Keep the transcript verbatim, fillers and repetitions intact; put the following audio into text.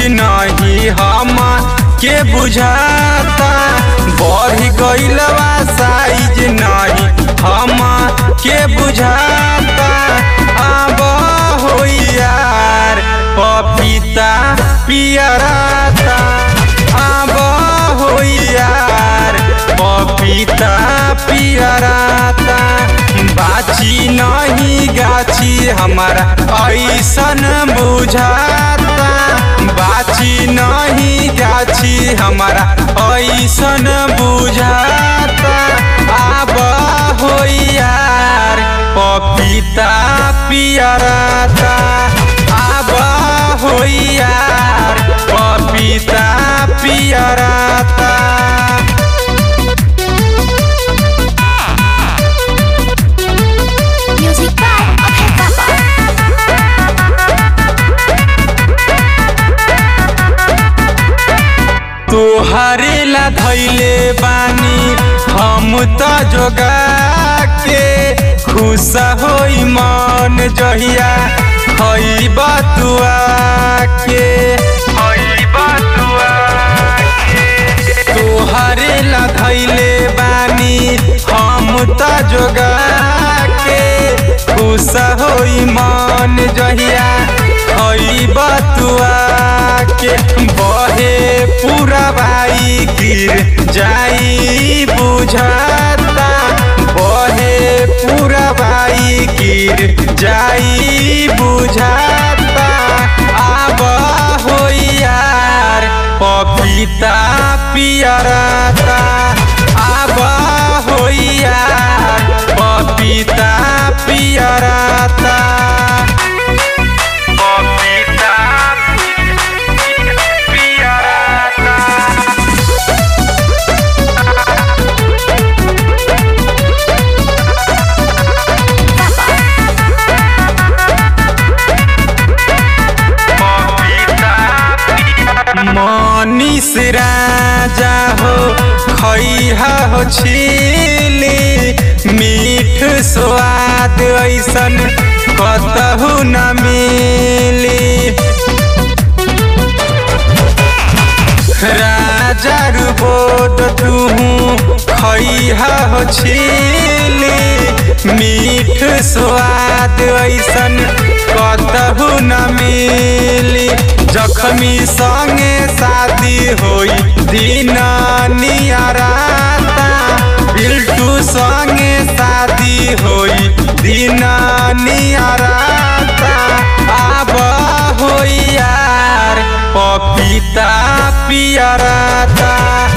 नहीं हम के बुझाता, बढ़ गइलवा साइज नहीं हम के बुझाता। अब हो यार पपीता पियराता, अब हो यार पपीता पियराता। बाची नहीं गाछी हमारा ऐसन बुझाता, बाची नहीं गाछी हमारा ऐसन बुझाता। अब हो यार पपीता पियराता, अब हो यार पपीता पियराता। तोहरे ला धैले बानी हम त जोगा के, खुश होई मन जहिया हई बतुआ के, हई बतुआ के। तोहरे ला धैले बानी हम त जोगा के, खुश होई मन जहिया हई बतुआ के। बहे पूरा भाई गिर जाई बुझाता, बहे पूरा भाई गिर जाई बुझाता। अब हो यार पपीता पियराता, अब हो यार पपीता पियराता। मनीष राजा हो खैहा हो छिली, मीठ स्वाद ऐसन कतहु न मिली। राजा रुबोध तुहू खैहा हो छिली, मीठ स्वाद ऐसन कतहु न मिली। जख्मी संगे शादी होई दिन नियराता, बिल्टू संगे शादी होई दिन नियराता। अब हो यार पपीता पियराता,